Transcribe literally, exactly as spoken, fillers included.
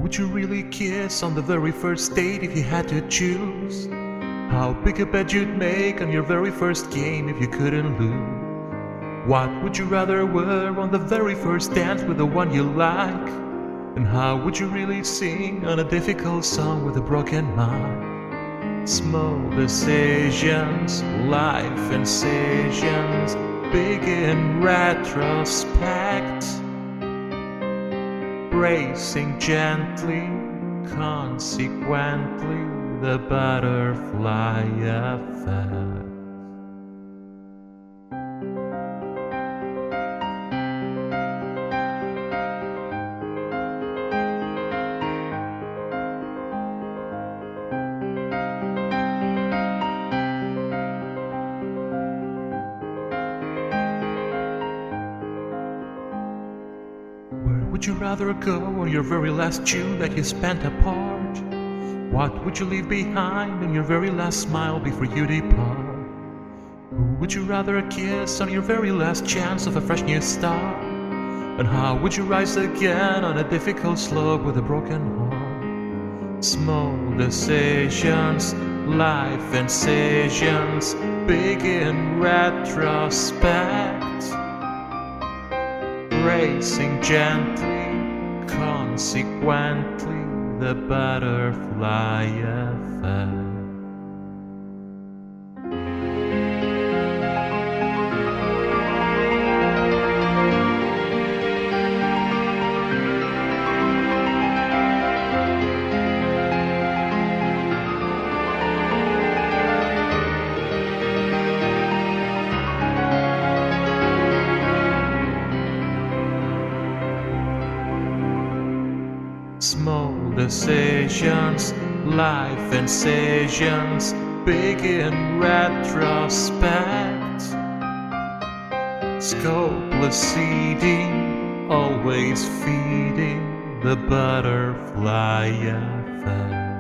would you really kiss on the very first date if you had to choose? How big a bet you'd make on your very first game if you couldn't lose? What would you rather wear on the very first dance with the one you like? And how would you really sing on a difficult song with a broken mind? Small decisions, life incisions, big in retrospect. Bracing gently, consequently, the butterfly effect. Would you rather go on your very last June that you spent apart? What would you leave behind in your very last smile before you depart? Who would you rather kiss on your very last chance of a fresh new start? And how would you rise again on a difficult slope with a broken heart? Small decisions, life incisions, big in retrospect. Racing gently, consequently, the butterfly effect. Small decisions, life incisions, big in retrospect. Scopeless seeding, always feeding the butterfly effect.